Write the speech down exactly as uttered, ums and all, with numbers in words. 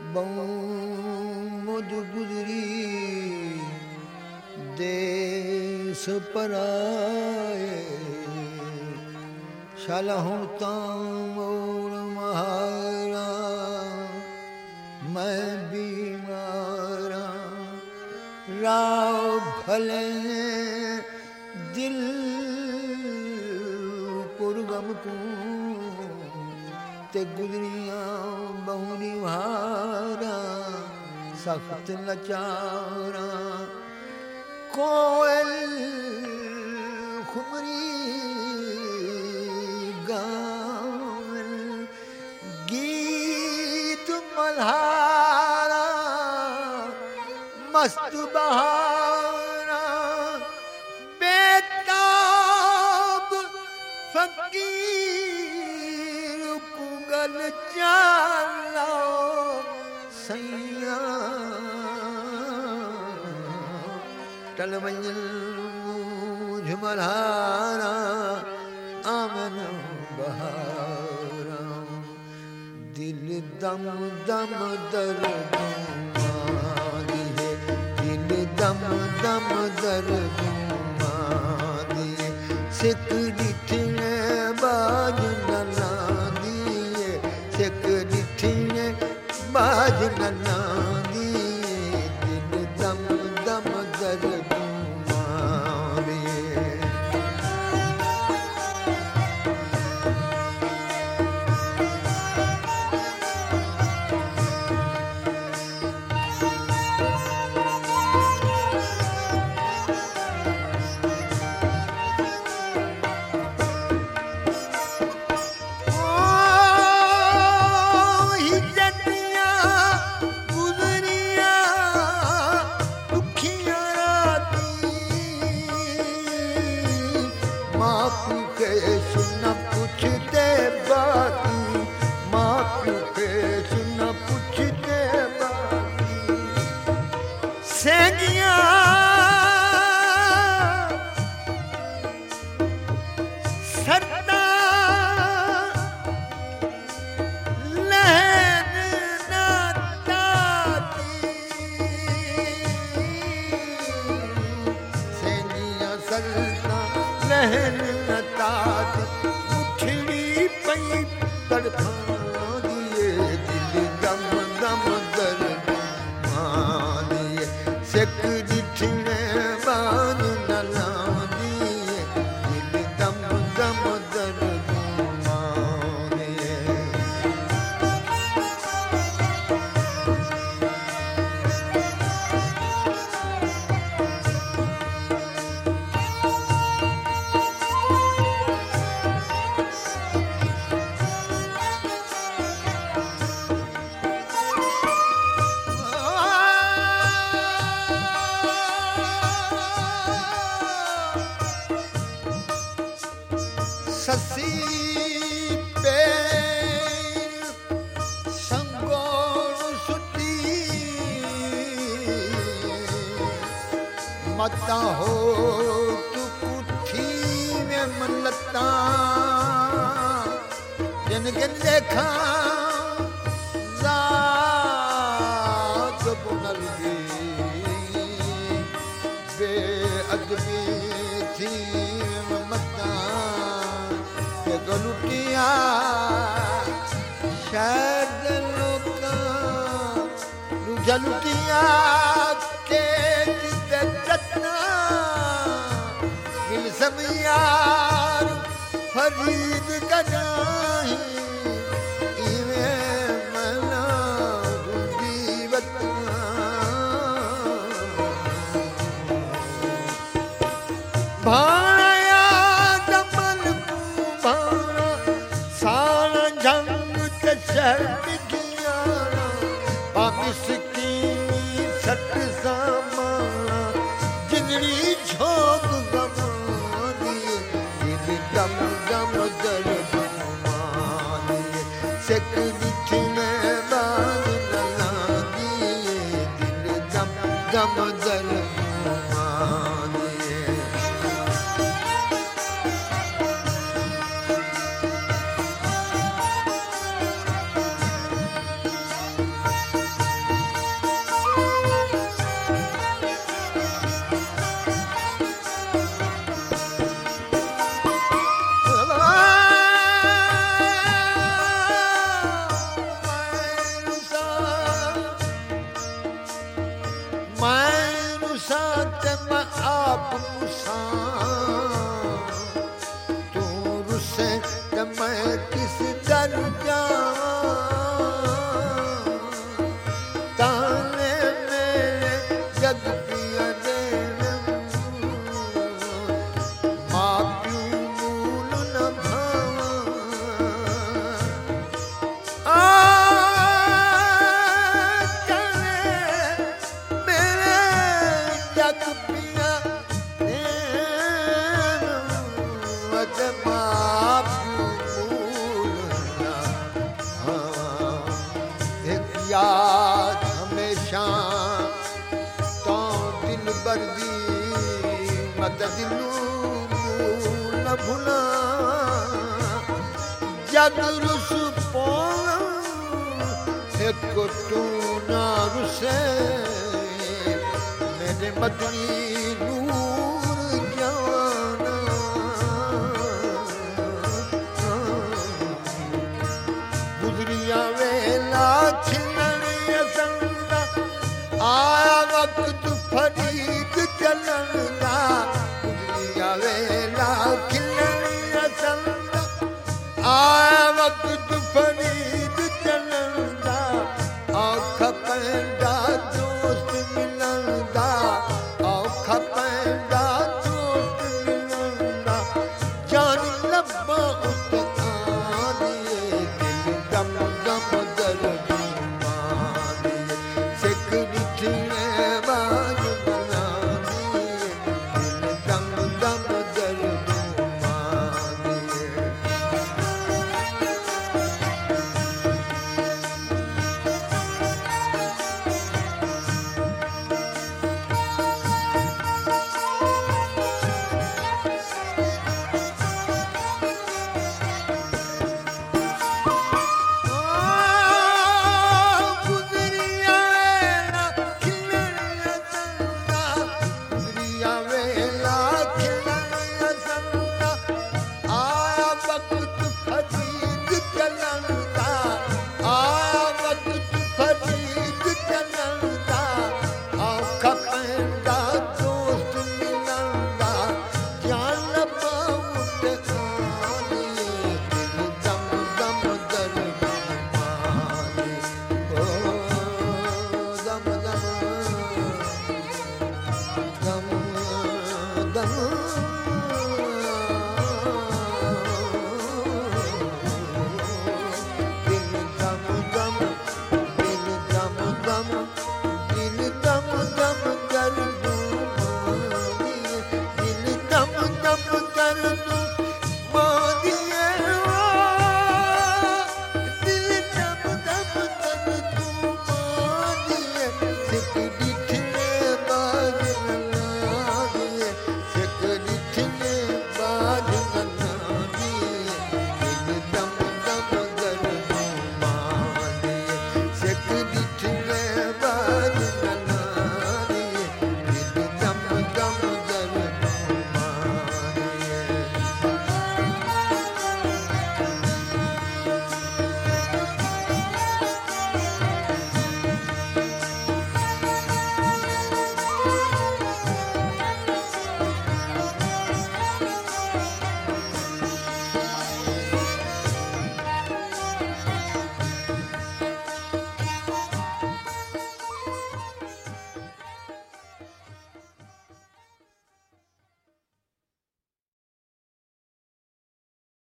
बहु मुझ गुजरी देश पराए शलहूं तामोर महारा मैं बीमारा राव भले दिल पुरगम को ते गुजरियां बहुनी भारा सख्त लाचारा कोयल खुमरी गावन गीत मल्हारा मस्त बहारा बेताब फकीर पुगल चालो सैया टलवंजल झुमरहारा आमन बहारा दिल दम दम दर्द मादी है दिल दम दम दर्द मादी है सिक डिठने बाज नला दिए सिक डिठने बाज नला दिए दिल दम दम दर्द मता हो तू कुठी में मलता जिन जिन देखा जात पुनर्गी बेअदबी थी मता के गलुटिया शायद लोका रुझलुटिया के सब यार फरीद कनाही इवे मना दीवत भाया दमन भाना सारा जंग ते शर्त गियाना पामिस की सत सामाना जिंदड़ी झोंक दम दम दर्द मानिए सिक दिखने बाज नला दिए दिल दम दम दर्द मानिए कद दिलू न भुला जग रुस पौना एक तू ना रुसे मेरे मदनी नूर जाना गुजरिया वेला छिलन संगा आया वक्त फरीद चलन दा गुजरिया वेला छिलन संगा आया वक्त फरीद चलन दा औखा पैंदा दोस्त मिलन दा औखा पैंदा दोस्त मिलन दा जान लब्बा उत आदिए दिल दम दम दर्द मानिए सिक निठने बाज बना दिए दिल दम दम दर्द मानिए Dum dum dum